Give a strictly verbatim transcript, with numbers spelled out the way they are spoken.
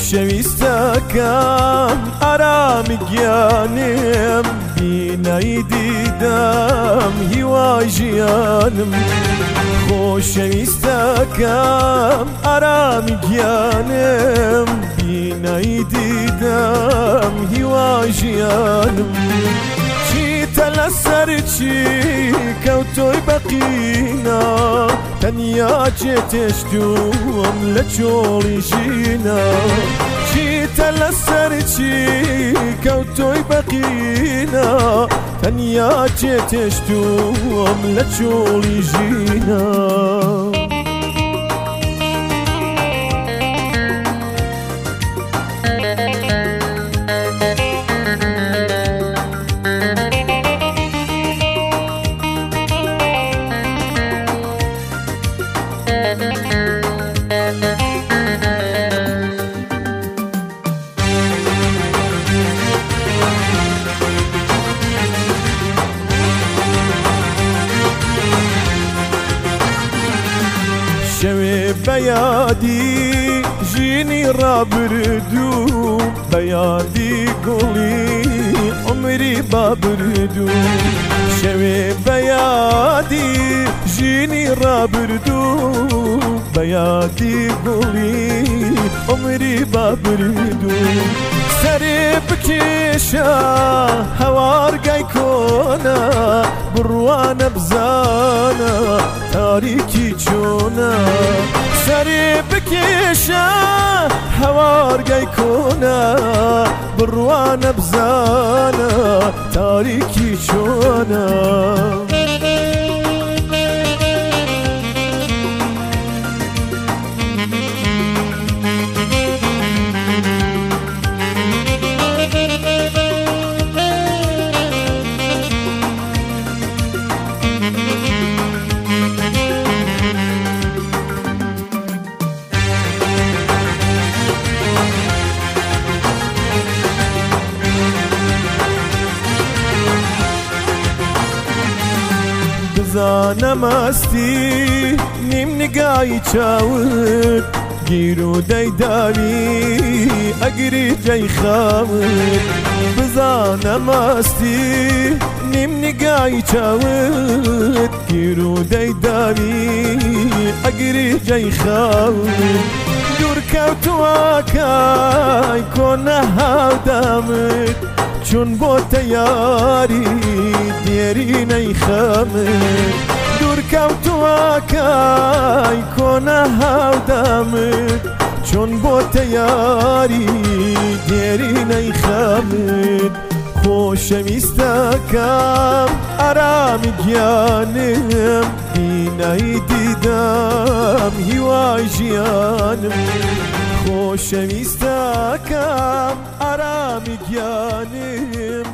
خۆشەویستەکەم ئارامی گیانم بینایی دیدەم هیوای ژیانم خۆشەویستەکەم ئارامی گیانم بینایی دیدەم هیوای ژیانم چیتە لەسەر چی کەوتۆی بەقینە تەنیا جێتێشتووەم لە چۆڵی ژینە چیتە لەسەر چی کەوتۆی بەقینە تەنیا جێتێشتووەم لە چۆڵی ژینە شەوێ بەیادی ژینی ڕابردوو بەیادی گوڵی عمری بابردوو شەوێ بەیادی ژینی ڕابردوو بەیادی گوڵی عمری بابردوو سەرێ بکێشە هەوارگای کۆنە بڕوانە بزانە تاریکی چۆنە سەرێ بکێشە هەوارگای کۆنە بڕوانە بزانە تاریکی چۆنە بزانم استی نیم نگاهی چاوت گیر و دەیداوی ئەگری جەی خاوت بزانم استی نیم نگاهی چاوت گیر و دەیداوی ئەگری جەی خاوت دوورکەوتووەکەی کۆنە هاودامت چون بۆ تەیاری دێرینەی خەمت دوورکەوتووەکەی کۆنە هاودامت چون بۆ تەیاری دێرینەی خەمت خۆشەویستەکەم ئارامی گیانم بینایی دیدەم هیوای ژیانم خۆشەویستەکەم ئارامی گیانم